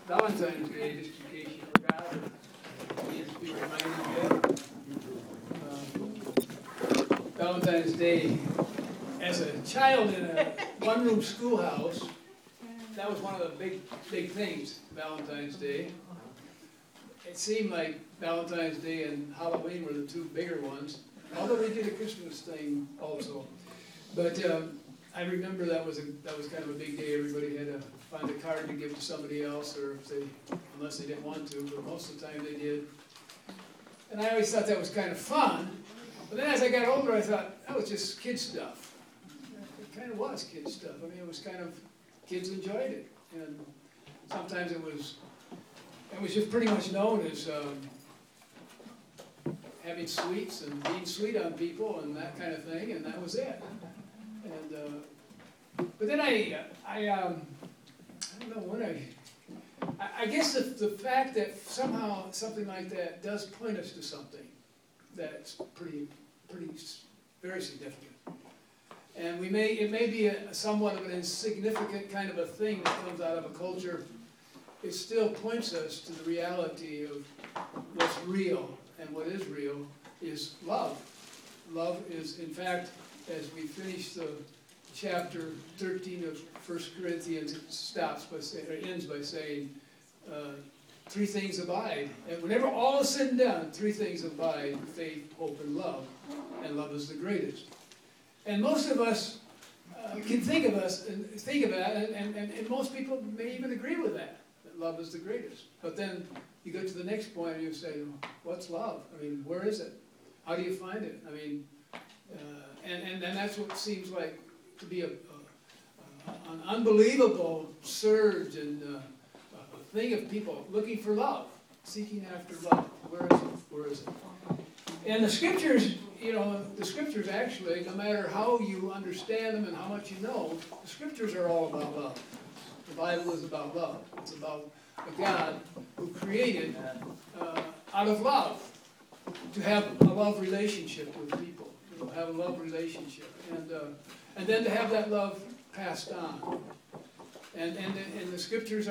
Valentine's Day, just in case you forgot, or needs to be reminded of. Valentine's Day, as a child in a one-room schoolhouse, that was one of the big things, Valentine's Day. It seemed like Valentine's Day and Halloween were the two bigger ones, although we did a Christmas thing also. But I remember that was kind of a big day. Everybody had to find a card to give to somebody else, or if unless they didn't want to, but most of the time they did. And I always thought that was kind of fun. But then as I got older, I thought that was just kid stuff. It kind of was kid stuff. I mean, it was kind of, kids enjoyed it. And sometimes it was just pretty much known as having sweets and being sweet on people and that kind of thing, and that was it. And but then I don't know when I guess the fact that somehow something like that does point us to something that's pretty very significant. And it may be somewhat of an insignificant kind of a thing that comes out of a culture. It still points us to the reality of what's real, and what is real is love. Love is, in fact, as we finish the chapter 13 of 1 Corinthians, it ends by saying, three things abide. And whenever all is said and done, three things abide: faith, hope, and love. And love is the greatest. And most of us can think of that, and most people may even agree with that love is the greatest. But then you go to the next point and you say, what's love? I mean, where is it? How do you find it? I mean, and that's what seems like to be an unbelievable surge and thing of people looking for love, seeking after love. Where is it? Where is it? And the scriptures, the scriptures actually, no matter how you understand them and how much you know, the scriptures are all about love. The Bible is about love. It's about a God who created out of love to have a love relationship with people, have a love relationship, and then to have that love passed on. And the scriptures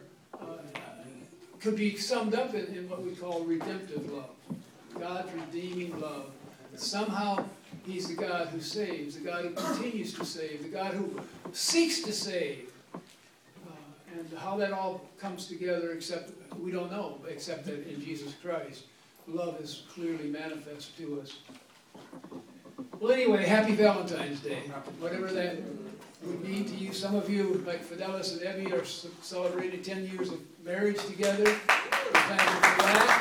could be summed up in what we call redemptive love. God's redeeming love. Somehow He's the God who saves, the God who continues to save, the God who seeks to save. And how that all comes together, we don't know, except that in Jesus Christ, love is clearly manifest to us. Well, anyway, happy Valentine's Day. Whatever that would mean to you. Some of you, like Fidelis and Evie, are celebrating 10 years of marriage together. Thank you for that.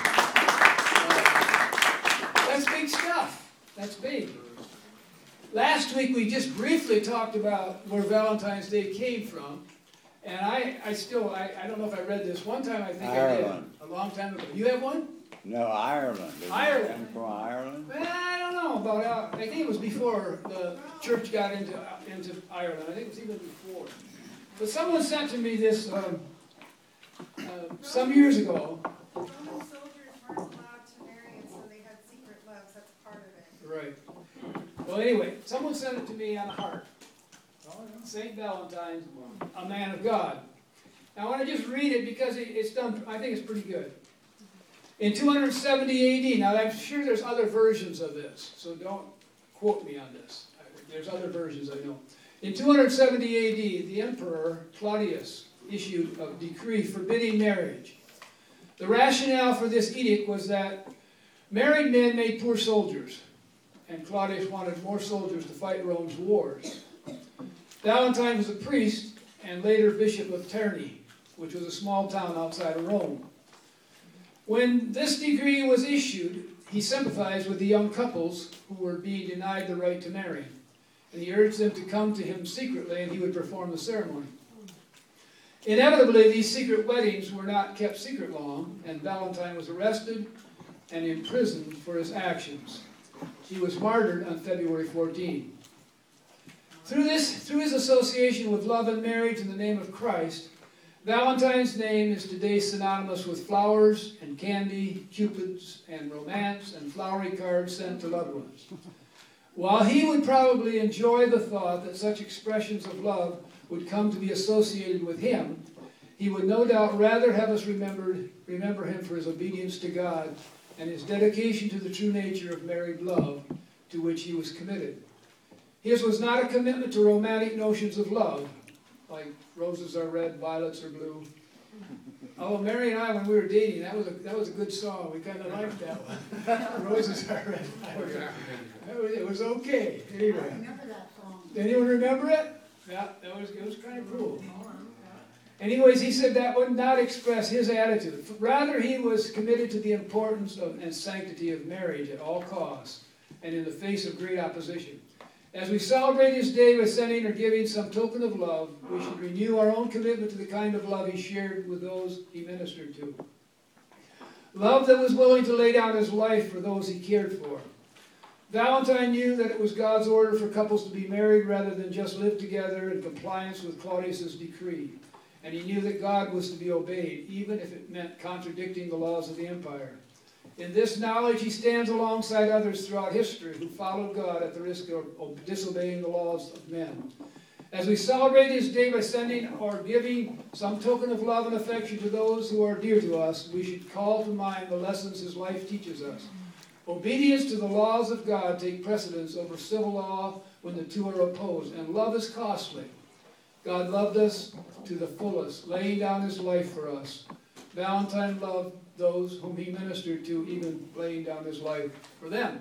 That's big stuff. That's big. Last week we just briefly talked about where Valentine's Day came from. And I don't know if I read this. One time I think Ireland. I did. A long time ago. You have one? No, Ireland. Ireland. Come from Ireland? Well, I don't know about. I think it was before the church got into Ireland. I think it was even before. But someone sent to me this some years ago. Roman soldiers weren't allowed to marry, and so they had secret loves. That's part of it. Right. Well, anyway, someone sent it to me on a heart. St. Valentine's, a man of God. Now, I want to just read it because it's done. I think it's pretty good. In 270 AD, now I'm sure there's other versions of this, so don't quote me on this. There's other versions I know. In 270 AD, the emperor Claudius issued a decree forbidding marriage. The rationale for this edict was that married men made poor soldiers, and Claudius wanted more soldiers to fight Rome's wars. Valentine was a priest and later bishop of Terni, which was a small town outside of Rome. When this decree was issued, he sympathized with the young couples who were being denied the right to marry, and he urged them to come to him secretly and he would perform the ceremony. Inevitably, these secret weddings were not kept secret long, and Valentine was arrested and imprisoned for his actions. He was martyred on February 14. Through his association with love and marriage in the name of Christ, Valentine's name is today synonymous with flowers and candy, cupids and romance, and flowery cards sent to loved ones. While he would probably enjoy the thought that such expressions of love would come to be associated with him, he would no doubt rather have us remember him for his obedience to God and his dedication to the true nature of married love to which he was committed. His was not a commitment to romantic notions of love, like roses are red, violets are blue. Oh, Mary and I, when we were dating, that was a good song. We kind of liked that one. Roses are red, violets are. It was okay. Anyway. I remember that song. Anyone remember it? Yeah, it was kind of cool. Anyways, he said that would not express his attitude. Rather, he was committed to the importance and sanctity of marriage at all costs and in the face of great opposition. As we celebrate his day by sending or giving some token of love, we should renew our own commitment to the kind of love he shared with those he ministered to. Love that was willing to lay down his life for those he cared for. Valentine knew that it was God's order for couples to be married rather than just live together in compliance with Claudius's decree. And he knew that God was to be obeyed, even if it meant contradicting the laws of the empire. In this knowledge, he stands alongside others throughout history who followed God at the risk of disobeying the laws of men. As we celebrate his day by sending or giving some token of love and affection to those who are dear to us, we should call to mind the lessons his life teaches us. Obedience to the laws of God take precedence over civil law when the two are opposed, and love is costly. God loved us to the fullest, laying down his life for us. Valentine loved those whom he ministered to, even laying down his life for them.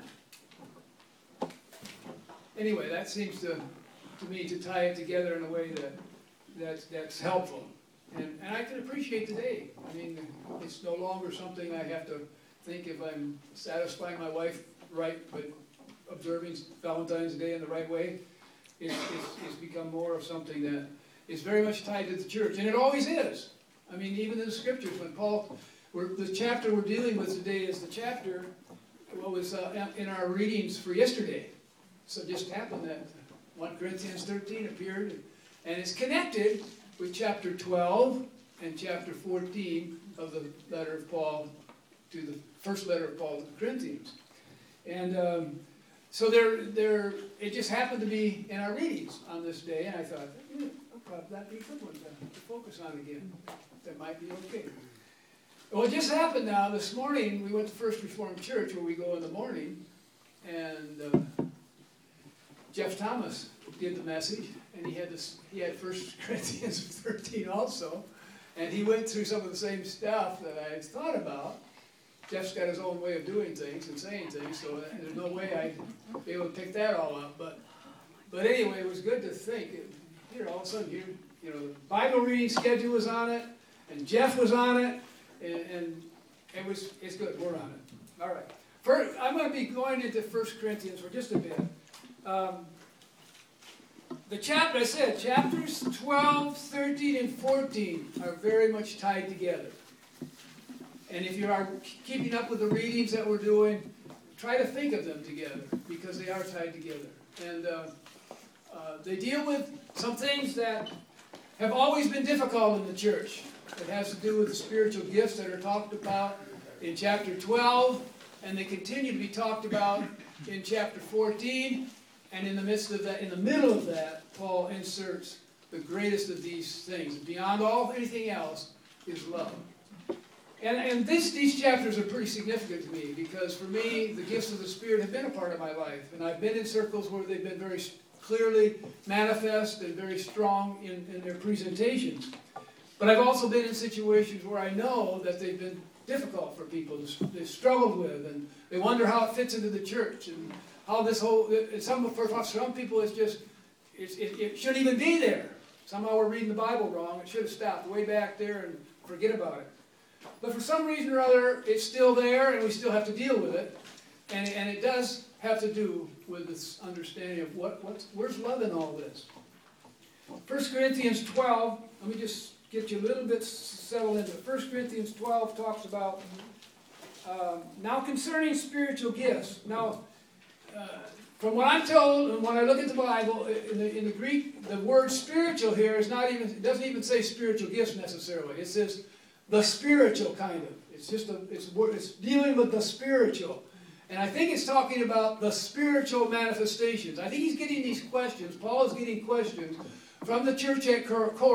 Anyway, that seems to me to tie it together in a way that's helpful. And I can appreciate the day. I mean, it's no longer something I have to think if I'm satisfying my wife right, but observing Valentine's Day in the right way. It's become more of something that is very much tied to the church, and it always is. I mean, even in the scriptures, when the chapter we're dealing with today is the chapter what was in our readings for yesterday. So it just happened that 1 Corinthians 13 appeared, and it's connected with chapter 12 and chapter 14 of the letter of Paul to the first letter of Paul to the Corinthians. And so it just happened to be in our readings on this day, and I thought, that'd be a good one to focus on again. That might be okay. Well, it just happened now. This morning, we went to First Reformed Church, where we go in the morning, and Jeff Thomas did the message, and he had 1 Corinthians 13 also, and he went through some of the same stuff that I had thought about. Jeff's got his own way of doing things and saying things, so there's no way I'd be able to pick that all up. But anyway, it was good to think. All of a sudden, the Bible reading schedule was on it, and Jeff was on it, and it's good. We're on it. All right. I'm going to be going into 1 Corinthians for just a bit. Chapters 12, 13, and 14 are very much tied together. And if you are keeping up with the readings that we're doing, try to think of them together, because they are tied together. And they deal with some things that have always been difficult in the church. It has to do with the spiritual gifts that are talked about in chapter 12, and they continue to be talked about in chapter 14. And in the midst of that, in the middle of that, Paul inserts the greatest of these things. Beyond anything else is love. And these chapters are pretty significant to me, because for me, the gifts of the Spirit have been a part of my life. And I've been in circles where they've been very clearly manifest and very strong in their presentations. But I've also been in situations where I know that they've been difficult for people, they've struggled with, and they wonder how it fits into the church, and how this whole, for some people it's just, it shouldn't even be there. Somehow we're reading the Bible wrong. It should have stopped way back there and forget about it. But for some reason or other, it's still there, and we still have to deal with it. And it does have to do with this understanding of where's love in all this. 1 Corinthians 12, let me just get you a little bit settled into it. 1 Corinthians 12 talks about, now concerning spiritual gifts. Now, from what I'm told, and when I look at the Bible, in the Greek, the word spiritual here it doesn't even say spiritual gifts necessarily. It says the spiritual kind of. It's dealing with the spiritual. And I think it's talking about the spiritual manifestations. I think he's getting these questions. Paul is getting questions from the church at Corinth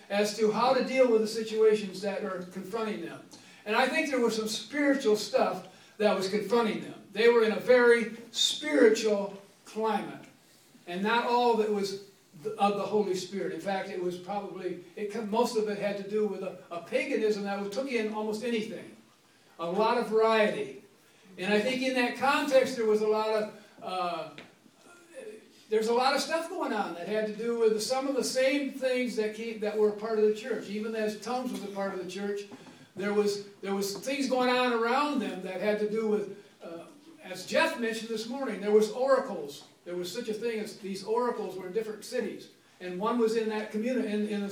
as to how to deal with the situations that are confronting them. And I think there was some spiritual stuff that was confronting them. They were in a very spiritual climate. And not all of it was of the Holy Spirit. In fact, it was probably, most of it had to do with a paganism that took in almost anything. A lot of variety. And I think in that context there was a lot of, there's a lot of stuff going on that had to do with some of the same things that were a part of the church. Even as tongues was a part of the church, there was things going on around them that had to do with, as Jeff mentioned this morning, there was oracles. There was such a thing as these oracles were in different cities. And one was in that community,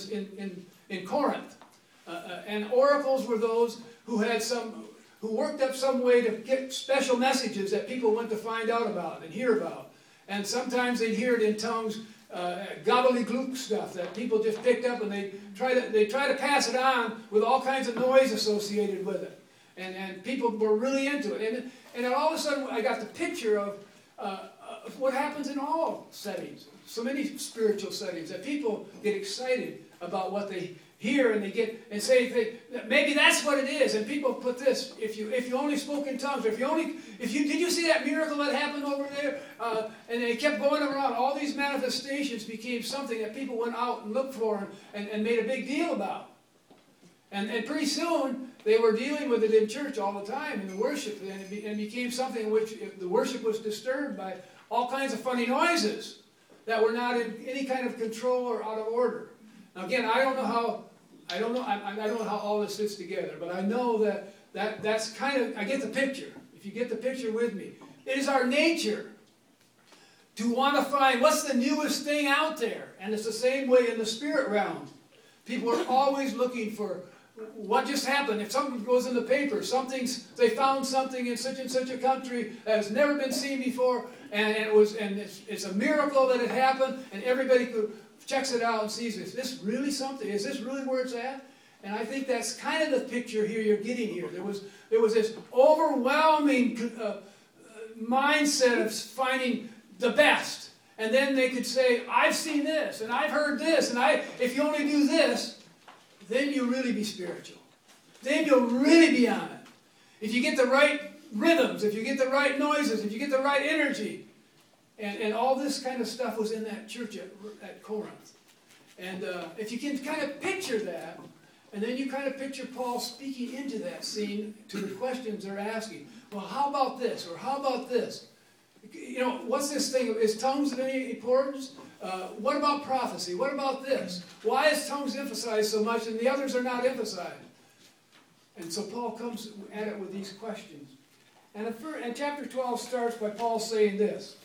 in Corinth. And oracles were those who worked up some way to get special messages that people went to find out about and hear about. And sometimes they'd hear it in tongues, gobbledygook stuff that people just picked up, and they try to pass it on with all kinds of noise associated with it. And people were really into it. And all of a sudden I got the picture of what happens in all settings, so many spiritual settings, that people get excited about what they hear, and they get and say maybe that's what it is. And people put this: if you only spoke in tongues, or did you see that miracle that happened over there? And they kept going around. All these manifestations became something that people went out and looked for and made a big deal about. And pretty soon they were dealing with it in church all the time in the worship, and it became something in which the worship was disturbed by all kinds of funny noises that were not in any kind of control or out of order. Now again, I don't know how all this fits together, but I know that's kind of, I get the picture. If you get the picture with me, it is our nature to want to find what's the newest thing out there, and it's the same way in the spirit realm. People are always looking for what just happened. If something goes in the paper, they found something in such and such a country that has never been seen before, and it's a miracle that it happened, and everybody checks it out and sees, is this really something? Is this really where it's at? And I think that's kind of the picture here you're getting here. There was this overwhelming mindset of finding the best. And then they could say, I've seen this, and I've heard this, and if you only do this, then you'll really be spiritual. Then you'll really be on it. If you get the right rhythms, if you get the right noises, if you get the right energy. And all this kind of stuff was in that church at Corinth. And if you can kind of picture that, and then you kind of picture Paul speaking into that scene to the questions they're asking. Well, how about this? Or how about this? You know, what's this thing? Is tongues of any importance? What about prophecy? What about this? Why is tongues emphasized so much and the others are not emphasized? And so Paul comes at it with these questions. And chapter 12 starts by Paul saying this.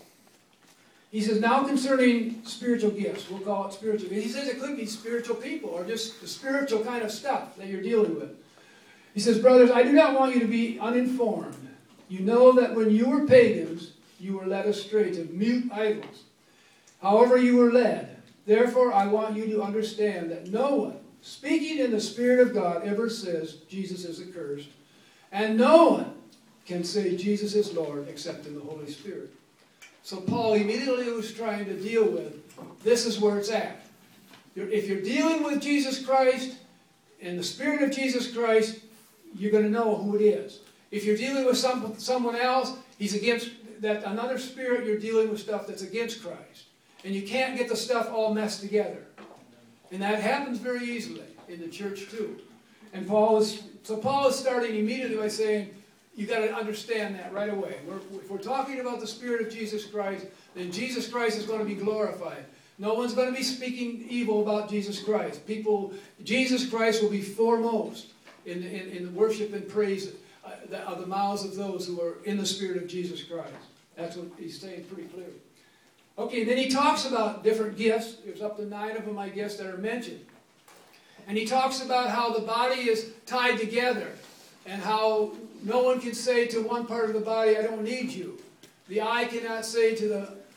He says, now concerning spiritual gifts, we'll call it spiritual gifts. He says it could be spiritual people or just the spiritual kind of stuff that you're dealing with. He says, brothers, I do not want you to be uninformed. You know that when you were pagans, you were led astray to mute idols. However you were led. Therefore, I want you to understand that no one, speaking in the Spirit of God, ever says Jesus is accursed. And no one can say Jesus is Lord except in the Holy Spirit. So Paul immediately was trying to deal with, this is where it's at. If you're dealing with Jesus Christ, in the Spirit of Jesus Christ, you're going to know who it is. If you're dealing with someone else, he's against that another spirit, you're dealing with stuff that's against Christ. And you can't get the stuff all messed together. And that happens very easily in the church too. And Paul is starting immediately by saying, you've got to understand that right away. If we're talking about the Spirit of Jesus Christ, then Jesus Christ is going to be glorified. No one's going to be speaking evil about Jesus Christ. Jesus Christ will be foremost in the worship and praise of the mouths of those who are in the Spirit of Jesus Christ. That's what he's saying pretty clearly. Okay, then he talks about different gifts. There's up to 9 of them, I guess, that are mentioned. And he talks about how the body is tied together and how no one can say to one part of the body, I don't need you. The eye cannot say he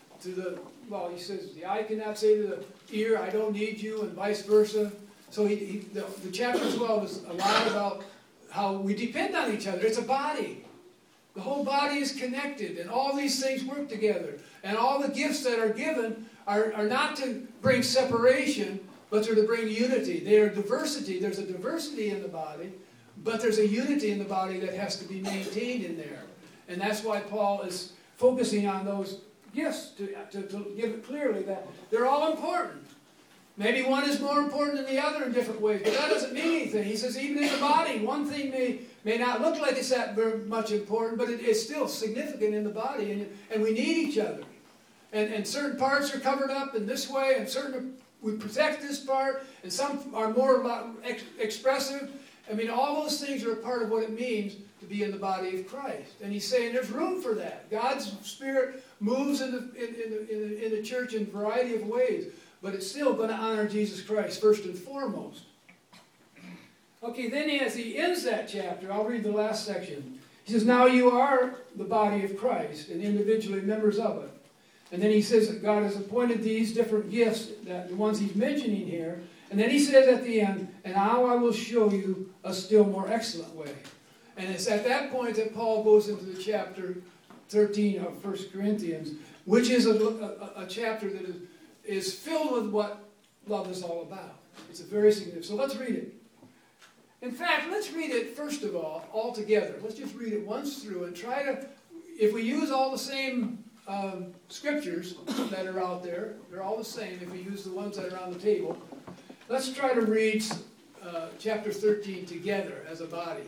says, the eye cannot say to the ear, I don't need you, and vice versa. So the chapter 12 is a lot about how we depend on each other. It's a body. The whole body is connected, and all these things work together. And all the gifts that are given are not to bring separation, but they're to bring unity. They are diversity. There's a diversity in the body, but there's a unity in the body that has to be maintained in there. And that's why Paul is focusing on those gifts, to give it clearly that they're all important. Maybe one is more important than the other in different ways, but that doesn't mean anything. He says even in the body, one thing may not look like it's that very much important, but it is still significant in the body, and we need each other. And certain parts are covered up in this way, and certain we protect this part, and some are more expressive. I mean, all those things are a part of what it means to be in the body of Christ. And he's saying there's room for that. God's Spirit moves in the church in a variety of ways, but it's still going to honor Jesus Christ first and foremost. Okay, then as he ends that chapter, I'll read the last section. He says, now you are the body of Christ and individually members of it. And then he says that God has appointed these different gifts, that the ones he's mentioning here. And then he says at the end, and now I will show you a still more excellent way. And it's at that point that Paul goes into the chapter 13 of 1 Corinthians, which is a chapter that is filled with what love is all about. It's a very significant. So let's read it. In fact, let's read it first of all together. Let's just read it once through and try to, if we use all the same scriptures that are out there, they're all the same if we use the ones that are on the table. Let's try to read chapter 13 together as a body.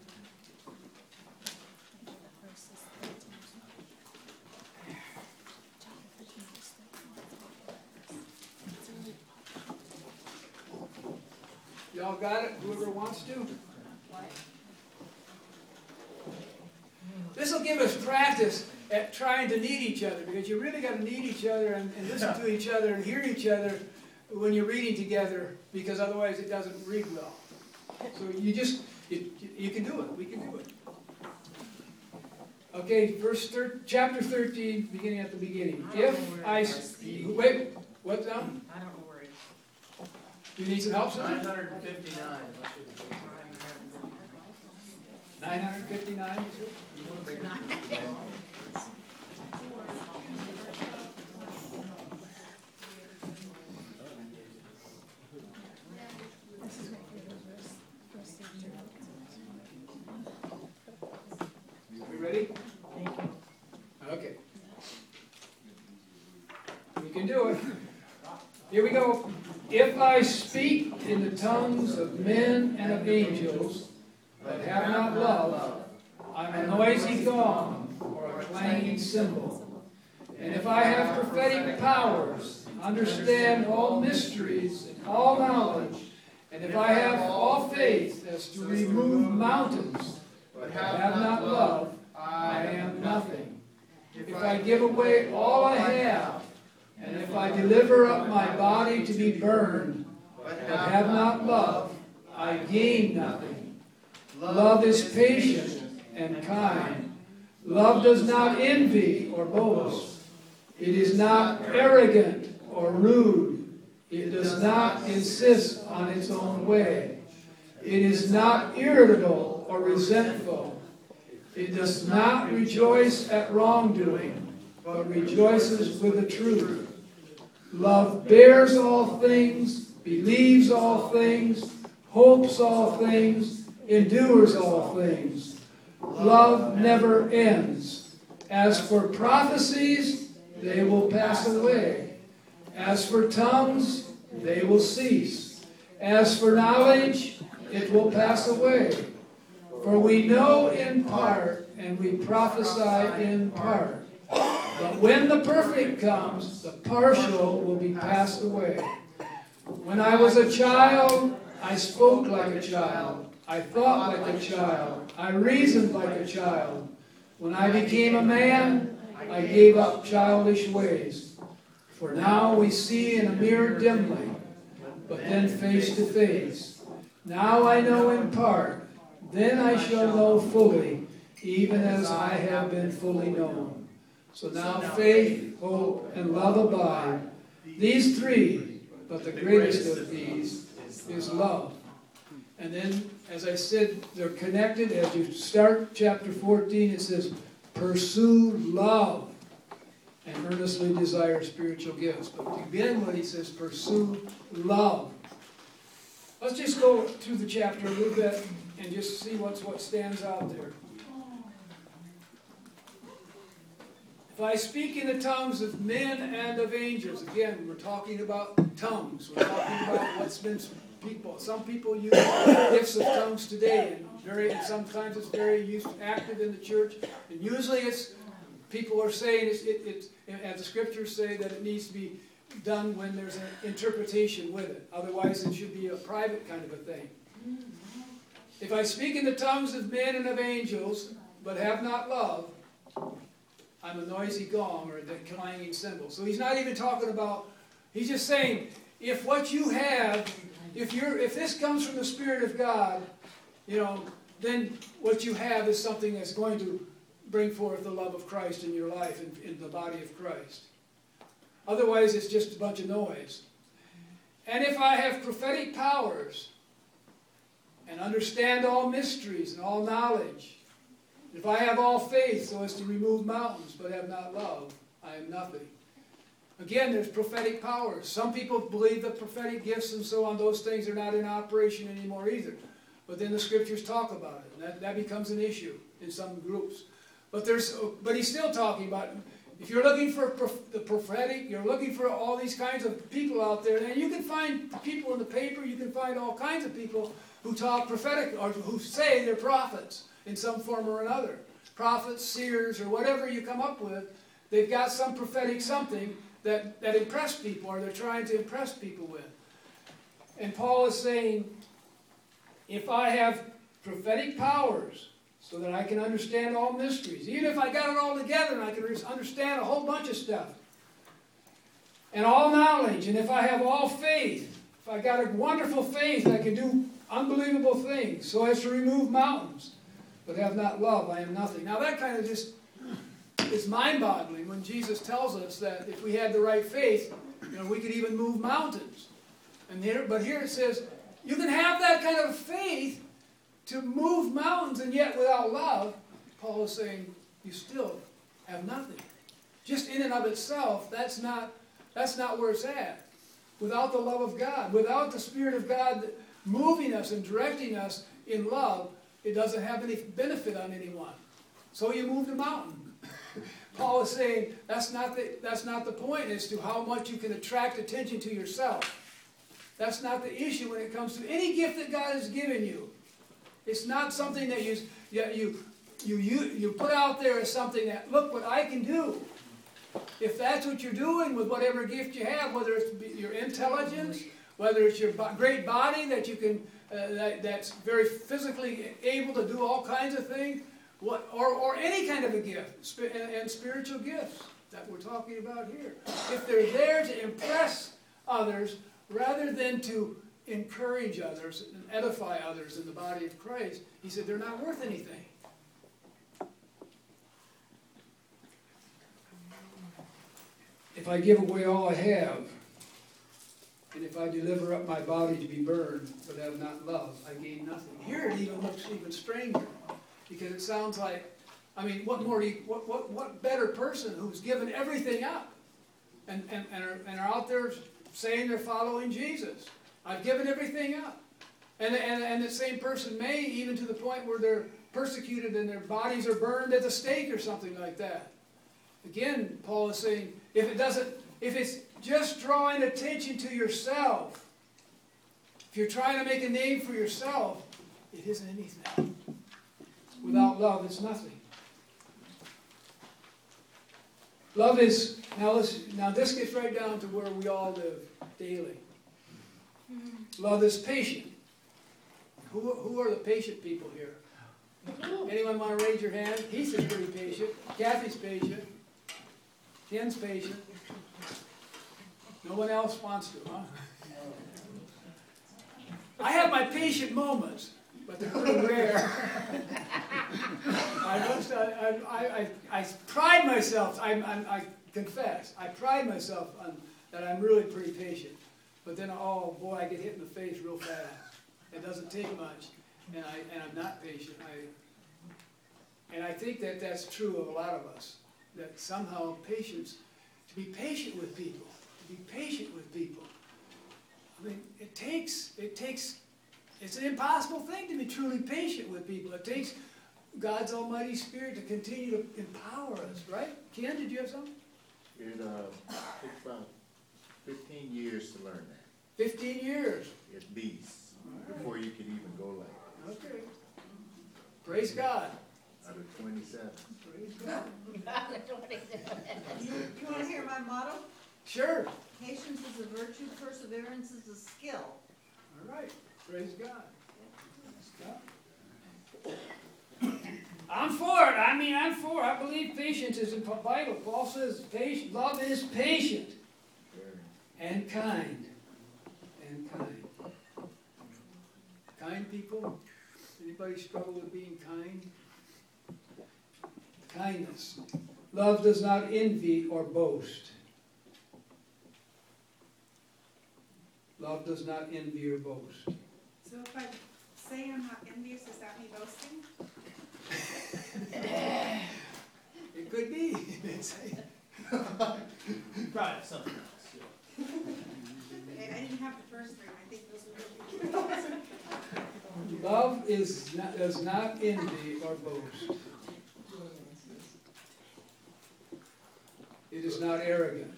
Y'all got it? Whoever wants to? This will give us practice at trying to need each other, because you really got to need each other and listen to each other and hear each other when you're reading together, because otherwise it doesn't read well. So you can do it. We can do it. Okay, chapter 13, beginning at the beginning. Wait, what's that? I don't know where it is. Do you need some help, sir? 959. 959? We ready? Okay. We can do it. Here we go. If I speak in the tongues of men and of angels, but have not love, I'm a noisy gong or a clanging cymbal. And if I have prophetic powers, understand all mysteries and all knowledge, and if I have all faith as to remove mountains, but have not love, I am nothing. If I give away all I have, and if I deliver up my body to be burned, but have not love, I gain nothing. Love is patient and kind. Love does not envy or boast. It is not arrogant or rude. It does not insist on its own way. It is not irritable or resentful. It does not rejoice at wrongdoing, but rejoices with the truth. Love bears all things, believes all things, hopes all things, endures all things. Love never ends. As for prophecies, they will pass away. As for tongues, they will cease. As for knowledge, it will pass away. For we know in part, and we prophesy in part. But when the perfect comes, the partial will be passed away. When I was a child, I spoke like a child. I thought like a child. I reasoned like a child. When I became a man, I gave up childish ways. For now we see in a mirror dimly, but then face to face. Now I know in part, then I shall know fully, even as I have been fully known. So now faith, hope, and love abide. These three, but the greatest of these is love. And then, as I said, they're connected. As you start chapter 14, it says, pursue love and earnestly desire spiritual gifts. But to begin with, he says, pursue love. Let's just go through the chapter a little bit and just see what stands out there. If I speak in the tongues of men and of angels, again, we're talking about tongues. We're talking about what's been people. Some people use gifts of tongues today, and sometimes it's very active in the church. And usually it's people are saying as the scriptures say, that it needs to be done when there's an interpretation with it. Otherwise, it should be a private kind of a thing. If I speak in the tongues of men and of angels, but have not love, I'm a noisy gong or a clanging cymbal. So he's not even talking about, he's just saying, if what you have, if this comes from the Spirit of God, then what you have is something that's going to bring forth the love of Christ in your life, in the body of Christ. Otherwise, it's just a bunch of noise. And if I have prophetic powers, and understand all mysteries and all knowledge, if I have all faith so as to remove mountains, but have not love, I am nothing. Again, there's prophetic powers. Some people believe that prophetic gifts and so on, those things are not in operation anymore either. But then the scriptures talk about it, and that becomes an issue in some groups. But he's still talking about, if you're looking for the prophetic, you're looking for all these kinds of people out there, and you can find people in the paper, you can find all kinds of people who talk prophetic, or who say they're prophets in some form or another. Prophets, seers, or whatever you come up with, they've got some prophetic something that impress people, or they're trying to impress people with. And Paul is saying, if I have prophetic powers, so that I can understand all mysteries, even if I got it all together and I can understand a whole bunch of stuff, and all knowledge, and if I have all faith, if I got a wonderful faith, I can do unbelievable things, so as to remove mountains, but have not love, I am nothing. Now that kind of just is mind-boggling when Jesus tells us that if we had the right faith, we could even move mountains. But here it says, you can have that kind of faith to move mountains, and yet without love, Paul is saying, you still have nothing. Just in and of itself, that's not where it's at. Without the love of God, without the Spirit of God moving us and directing us in love, it doesn't have any benefit on anyone. So you move the mountain. Paul is saying that's not the point as to how much you can attract attention to yourself. That's not the issue when it comes to any gift that God has given you. It's not something that you put out there as something that, look what I can do. If that's what you're doing with whatever gift you have, whether it's your intelligence, whether it's your great body that you can, that's very physically able to do all kinds of things, or any kind of a gift, and spiritual gifts that we're talking about here. If they're there to impress others rather than to encourage others and edify others in the body of Christ, he said they're not worth anything. If I give away all I have, and if I deliver up my body to be burned, but have not love, I gain nothing. Here it even looks even stranger, because it sounds like, what better person who's given everything up and are out there saying they're following Jesus? I've given everything up. And the same person may, even to the point where they're persecuted and their bodies are burned at the stake or something like that. Again, Paul is saying, if it's just drawing attention to yourself, if you're trying to make a name for yourself, it isn't anything. Without love, it's nothing. Love is, now this gets right down to where we all live daily. Love is patient. Who are the patient people here? Anyone want to raise your hand? Heath is pretty patient. Kathy's patient. Ken's patient. No one else wants to, huh? I have my patient moments, but they're pretty rare. I pride myself, I confess, I pride myself on that I'm really pretty patient. But then, oh boy, I get hit in the face real fast. It doesn't take much, and I'm not patient. And I think that that's true of a lot of us. That somehow patience, to be patient with people, I mean, it takes It's an impossible thing to be truly patient with people. It takes God's almighty Spirit to continue to empower us, right? Ken, did you have something? It takes about 15 years to learn that, 15 years. at least, before you can even go like that. Okay. Praise God. Out of 27. Praise God. You wanna hear my motto? Sure. Patience is a virtue, perseverance is a skill. All right. Praise God. I'm for it. I'm for it. I believe patience is vital. Paul says love is patient and kind. And kind. Kind people? Anybody struggle with being kind? Kindness. Love does not envy or boast. Love does not envy or boast. So if I say I'm not envious, is that me boasting? It could be. Probably something else. Okay, I didn't have the first three, I think those were really. Love does not envy or boast. It is not arrogant.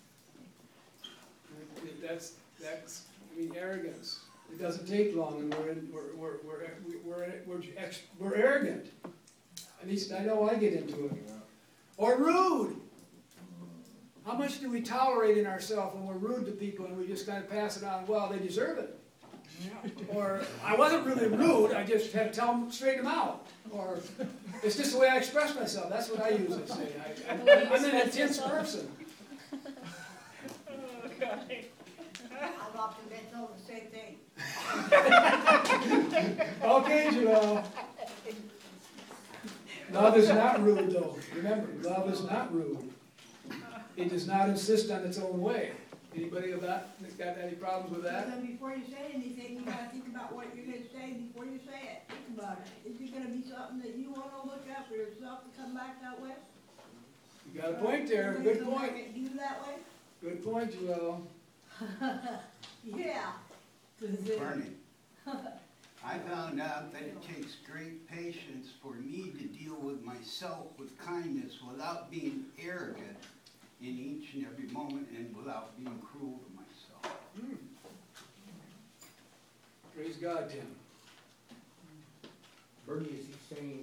Arrogance. It doesn't take long, and we're arrogant. At least I know I get into it. Or rude. How much do we tolerate in ourselves when we're rude to people and we just kind of pass it on? Well, they deserve it. Or I wasn't really rude. I just had to tell them, straighten them out. Or it's just the way I express myself. That's what I usually say. I'm an intense person. I've often been told the same thing. Okay, Joel. Love is not rude, though. Remember, love is not rude. It does not insist on its own way. Anybody got any problems with that? Then before you say anything, you gotta think about what you're gonna say before you say it. Think about it. Is it gonna be something that you wanna look at for yourself to come back that way? You got a point there. Somebody Good come back point. at you that way? Good point, Joel. Yeah. 'Cause, Bernie, I found out that it takes great patience for me to deal with myself with kindness without being arrogant in each and every moment and without being cruel to myself. Praise God, Tim. Bernie, is he saying,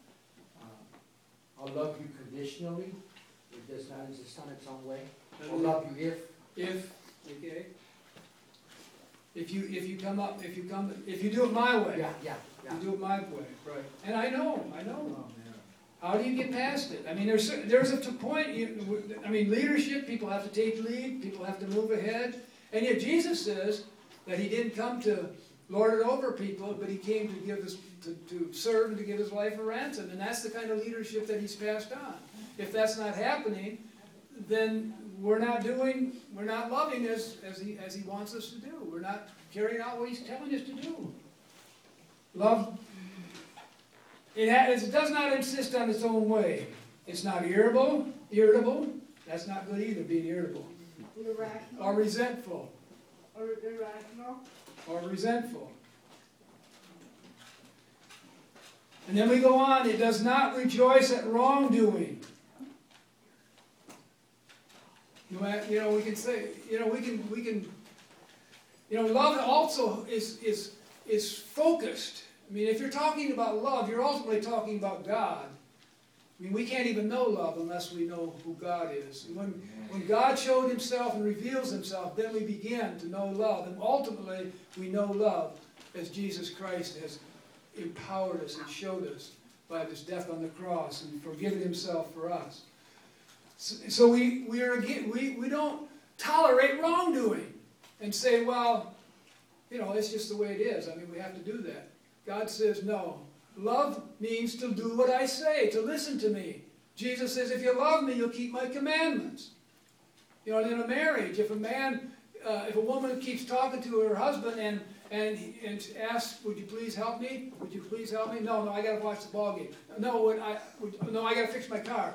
I'll love you conditionally, it does not insist on its own way? I'll love you Okay. If you do it my way. Yeah. You do it my way, right. And I know. How do you get past it? I mean, there's a point, leadership, people have to take lead, people have to move ahead. And yet Jesus says that he didn't come to lord it over people, but he came to give us, to serve and to give his life a ransom. And that's the kind of leadership that he's passed on. If that's not happening, then we're not loving as he wants us to do. We're not carrying out what he's telling us to do. Love, it does not insist on its own way. It's not irritable. That's not good either, being irritable. irrational. Or resentful. Or irrational. Or resentful. And then we go on, it does not rejoice at wrongdoing. We can say, love also is focused. I mean, if you're talking about love, you're ultimately talking about God. I mean, we can't even know love unless we know who God is. And when God showed himself and reveals himself, then we begin to know love. And ultimately, we know love as Jesus Christ has empowered us and showed us by his death on the cross and forgiven himself for us. So we don't tolerate wrongdoing and say, well, it's just the way it is. I mean, we have to do that. God says, no. Love means to do what I say, to listen to me. Jesus says, if you love me, you'll keep my commandments. In a marriage, if a woman keeps talking to her husband and asks, would you please help me? Would you please help me? No, I got to watch the ball game. No, I got to fix my car.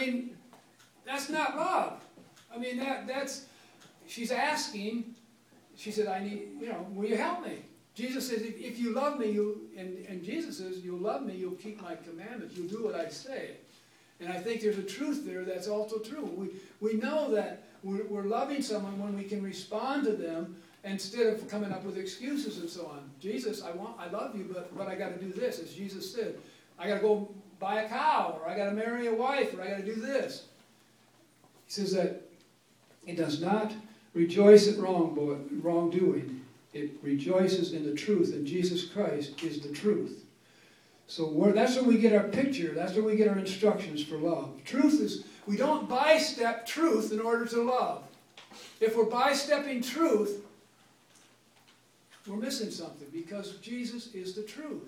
That's not love. She's asking, she said, I need, will you help me? Jesus says, if you love me, and Jesus says, you'll love me, you'll keep my commandments, you'll do what I say. And I think there's a truth there that's also true. We know that we're loving someone when we can respond to them instead of coming up with excuses and so on. Jesus, I love you, but I got to do this, as Jesus said. I got to go buy a cow, or I got to marry a wife, or I got to do this. He says that it does not rejoice at wrongdoing. It rejoices in the truth, and Jesus Christ is the truth. So that's where we get our picture. That's where we get our instructions for love. Truth is, we don't by-step truth in order to love. If we're by-stepping truth, we're missing something, because Jesus is the truth.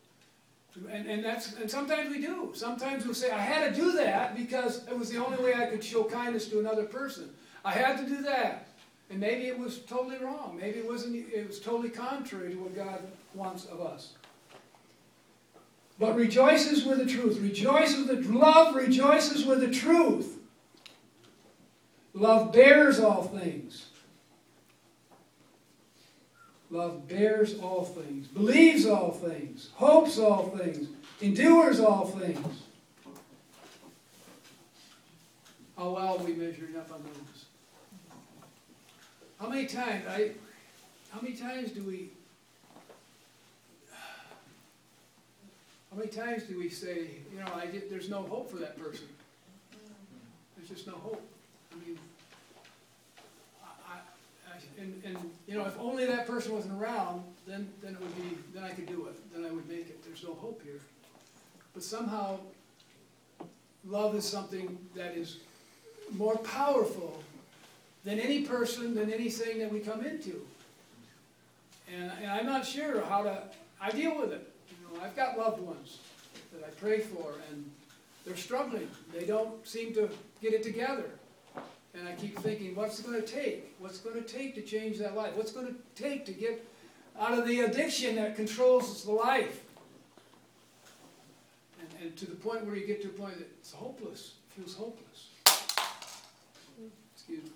And sometimes we do. Sometimes we'll say, I had to do that because it was the only way I could show kindness to another person. I had to do that. And maybe it was totally wrong. Maybe it was totally contrary to what God wants of us. But rejoices with the truth. Love rejoices with the truth. Love bears all things. Love bears all things. Believes all things. Hopes all things. Endures all things. How well are we measuring up on those? How many times do we say, there's no hope for that person? There's just no hope. I mean, if only that person wasn't around, then it would be, then I could do it. Then I would make it. There's no hope here. But somehow, love is something that is more powerful than any person, than anything that we come into. And I'm not sure I deal with it. I've got loved ones that I pray for, and they're struggling. They don't seem to get it together. And I keep thinking, what's it going to take? What's it going to take to change that life? What's it going to take to get out of the addiction that controls the life? And to the point where you get to a point that it's hopeless. It feels hopeless. Excuse me.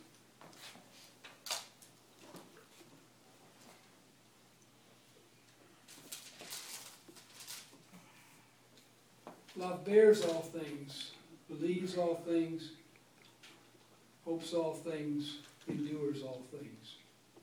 Love bears all things, believes all things, hopes all things, endures all things.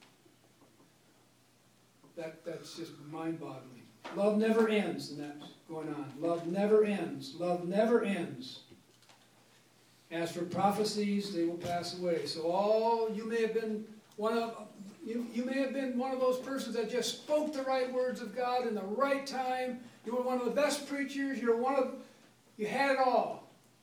That's just mind-boggling. Love never ends, and that's going on. Love never ends. Love never ends. As for prophecies, they will pass away. So you may have been one of those persons that just spoke the right words of God in the right time. You were one of the best preachers. You had it all.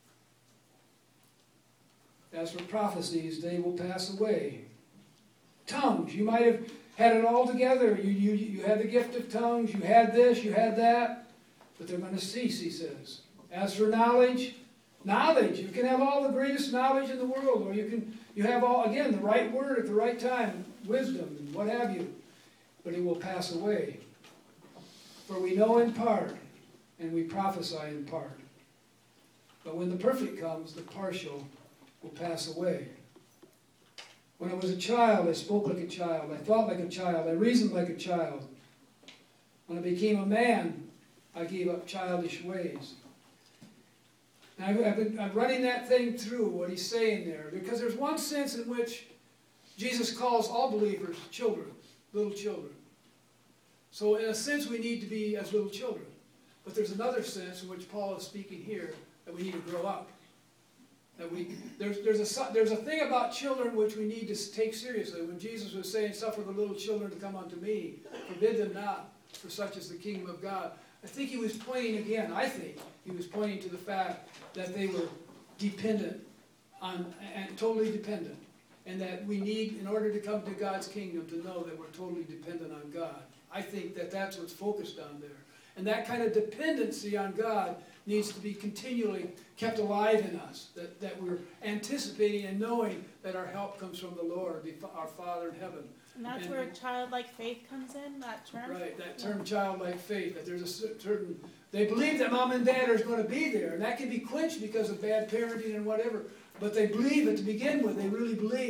As for prophecies, they will pass away. Tongues, you might have had it all together. You had the gift of tongues. You had this, you had that. But they're going to cease, he says. As for knowledge, you can have all the greatest knowledge in the world, or you have the right word at the right time, wisdom, and what have you. But it will pass away. For we know in part, and we prophesy in part. But when the perfect comes, the partial will pass away. When I was a child, I spoke like a child. I thought like a child. I reasoned like a child. When I became a man, I gave up childish ways. Now, I'm running that thing through, what he's saying there, because there's one sense in which Jesus calls all believers children, little children. So in a sense, we need to be as little children. But there's another sense in which Paul is speaking here, that we need to grow up. That there's a thing about children which we need to take seriously. When Jesus was saying, suffer the little children to come unto me, forbid them not, for such is the kingdom of God. I think he was pointing to the fact that they were dependent on, and totally dependent. And that we need, in order to come to God's kingdom, to know that we're totally dependent on God. I think that that's what's focused on there. And that kind of dependency on God needs to be continually kept alive in us, that we're anticipating and knowing that our help comes from the Lord, our Father in heaven. And that's where childlike faith comes in, that term? Right, that term childlike faith, that there's a certain, they believe that mom and dad are going to be there, and that can be quenched because of bad parenting and whatever, but they believe it to begin with, they really believe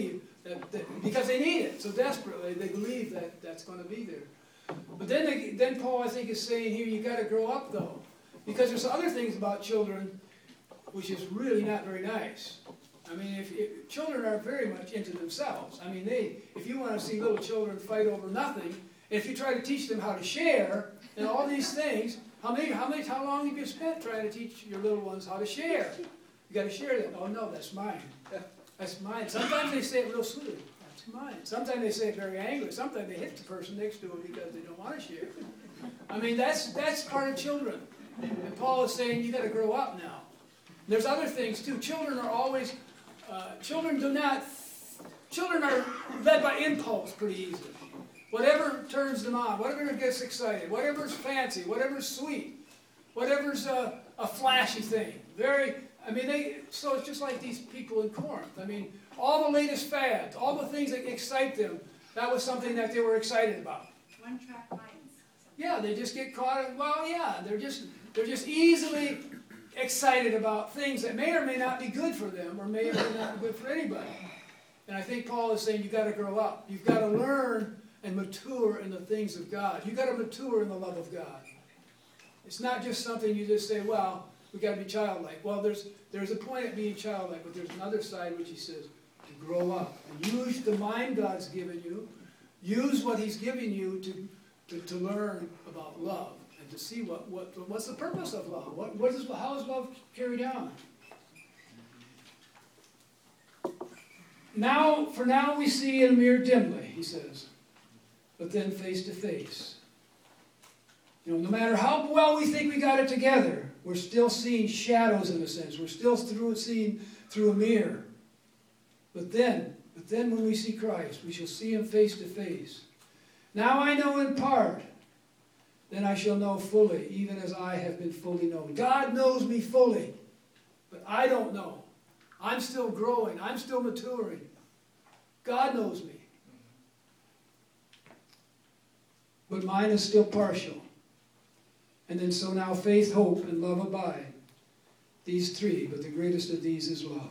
Because they need it so desperately, they believe that that's going to be there. But then Paul, I think, is saying here, you got to grow up though, because there's other things about children which is really not very nice. I mean, if children are very much into themselves. I mean, if you want to see little children fight over nothing, if you try to teach them how to share and all these things, how long have you spent trying to teach your little ones how to share? You got to share that. Oh no, that's mine. That's mine. Sometimes they say it real sweet. That's mine. Sometimes they say it very angry. Sometimes they hit the person next to them because they don't want to share. I mean, that's part of children. And Paul is saying you got to grow up now. There's other things too. Children are always, children are led by impulse pretty easily. Whatever turns them on, whatever gets excited, whatever's fancy, whatever's sweet, whatever's a flashy thing. So it's just like these people in Corinth. I mean, all the latest fads, all the things that excite them, that was something that they were excited about. One-track minds. Yeah, they just get caught in, well, yeah, they're just easily excited about things that may or may not be good for them, or may or may not be good for anybody. And I think Paul is saying you've got to grow up. You've got to learn and mature in the things of God. You've got to mature in the love of God. It's not just something you just say, well, we've got to be childlike. Well, there's a point at being childlike, but there's another side which he says, to grow up. And use the mind God's given you. Use what he's given you to learn about love and to see what's the purpose of love. How is love carried on? For now we see in a mirror dimly, he says, but then face to face. No matter how well we think we got it together, we're still seeing shadows in a sense. We're still seeing through a mirror. But then when we see Christ, we shall see him face to face. Now I know in part, then I shall know fully, even as I have been fully known. God knows me fully, but I don't know. I'm still growing. I'm still maturing. God knows me. But mine is still partial. And then so now faith, hope, and love abide. These three, but the greatest of these is love.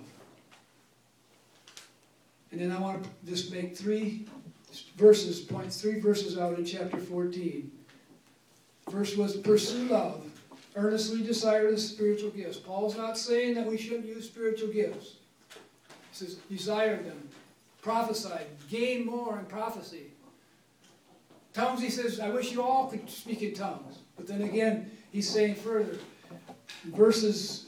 And then I want to just make point three verses out in chapter 14. First was pursue love, earnestly desire the spiritual gifts. Paul's not saying that we shouldn't use spiritual gifts. He says desire them, prophesy, gain more in prophecy. Tongues, he says, I wish you all could speak in tongues. But then again, he's saying further, in verse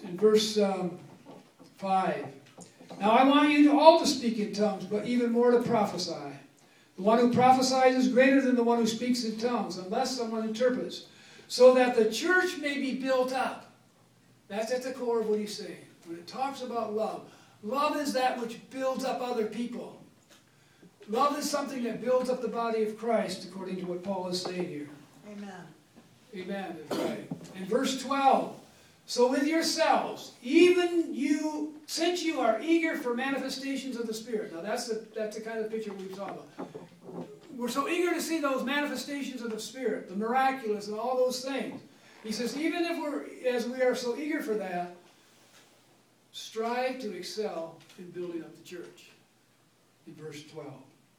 5, now I want you all to speak in tongues, but even more to prophesy. The one who prophesies is greater than the one who speaks in tongues, unless someone interprets, so that the church may be built up. That's at the core of what he's saying. When it talks about love, love is that which builds up other people. Love is something that builds up the body of Christ, according to what Paul is saying here. Amen. Amen, that's right. And verse 12, so with yourselves, even you, since you are eager for manifestations of the Spirit. Now that's the kind of picture we've talked about. We're so eager to see those manifestations of the Spirit, the miraculous and all those things. He says, even as we are so eager for that, strive to excel in building up the church. In verse 12.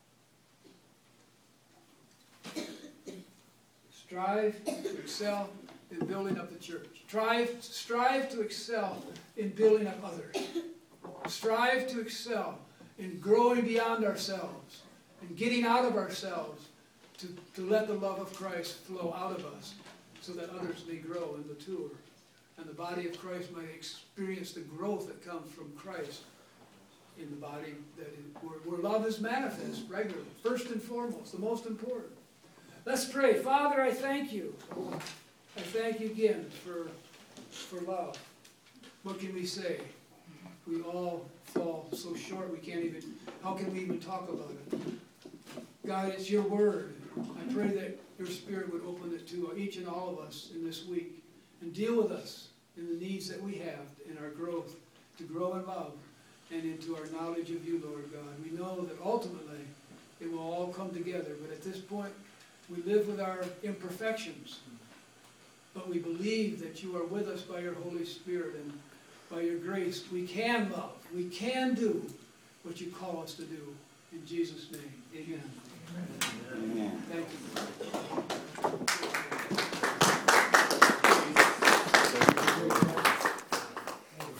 Strive to excel in building up the church. Strive to excel in building up others. Strive to excel in growing beyond ourselves and getting out of ourselves to let the love of Christ flow out of us so that others may grow and mature and the body of Christ might experience the growth that comes from Christ in the body where love is manifest regularly, first and foremost, the most important. Let's pray. Father, I thank you. I thank you again for love. What can we say? We all fall so short how can we even talk about it? God, it's your word. I pray that your Spirit would open it to each and all of us in this week and deal with us in the needs that we have in our growth, to grow in love and into our knowledge of you, Lord God. We know that ultimately it will all come together, but at this point we live with our imperfections. But we believe that you are with us by your Holy Spirit and by your grace. We can love. We can do what you call us to do. In Jesus' name, amen. Amen. Thank you.